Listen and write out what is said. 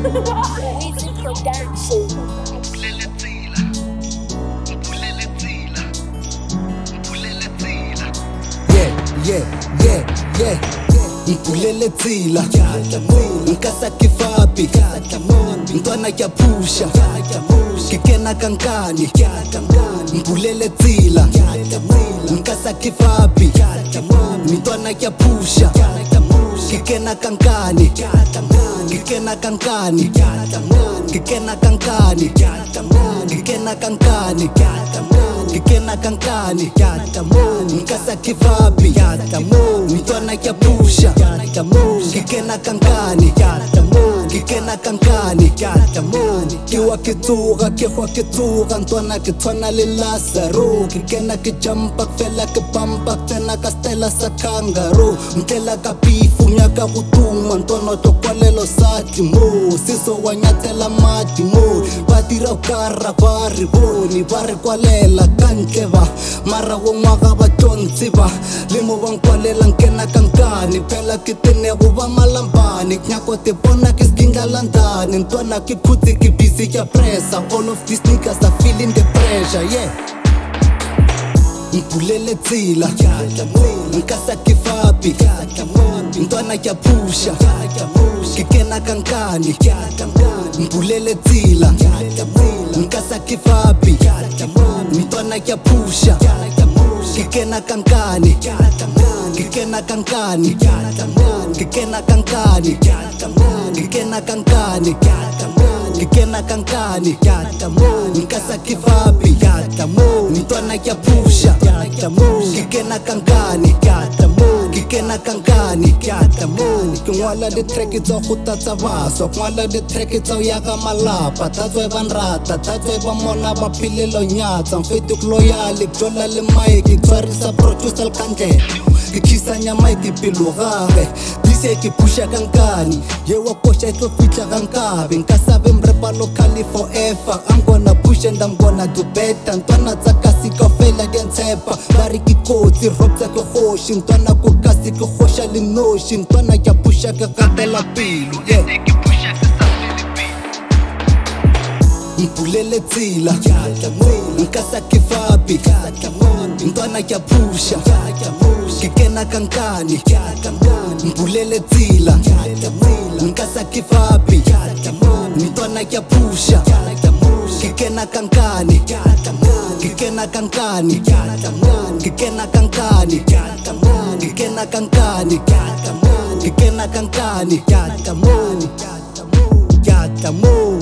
Weezy Production. Mpulele tsila nkasa kifapi ntwana kyapusha kikena kankani mpulele tsila nkasa kifapi ntwana kyapusha kikena kankani kikena kankani kikena kankani kikena kankani kikena kankani nkasa kifapi ntwana kyapusha kikena kankani kikena kankani kiwa kitsuga kihwa kitsuga ntwana kitshwana le Lazaro kikena kijampa kfela kipampa tsena ka stela sa kangaroo mtela ka pifu nyaka kutuma ntwana tokwalelo sati mo siso wa nyatsela mati mo ba dira ukara ba re bone ba re kwalela kantle ba mara go ngwaga ba tsontsi ba le mo ba nkwalela nkena kankani phela ke tenego ba malambane nyako te bona ke skinga landane ntwana ke khutse ke busy ke pressa all of these niggas are feeling the pressure yeah mpulele tsila nkasa kifapi ntwana kyapusha kikena kankani mpulele tsila nkasa kifapi ntwana kyapusha kikena kankani kikena kankani kikena kankani kikena kankani kikena kankani nkasa kifapi ntwana kyapusha kikena kankani kikena kankani kingwala di-track tsa go tatsa baswa kngwala di-track tsa ya ka malapa tatswe ba nrata tatswe ba mona ba philelo nyatsa mfete loyale jola le mike tshwarisa producer kantle ke khisanya mike pelo gage dise ke pusha kankani ye wa kosha tlo fitla kankabe nka sabe mrepa locally forever I'm gonna push and I'm gonna do better ntwana tsa kasi ka fela di ntshepa ba re ke kotsi rob tsa ke khoshi ntwana ko kasi ke khosha le noshi ntwana kya pusha ka katela pelo mpulele tsila nkasa kifapi ntwana kyapusha kikena kankani mpulele tsila nkasa kifapi ntwana kyapusha kikena kankani kikena kankani kikena kankani kikena kankani kikena kankani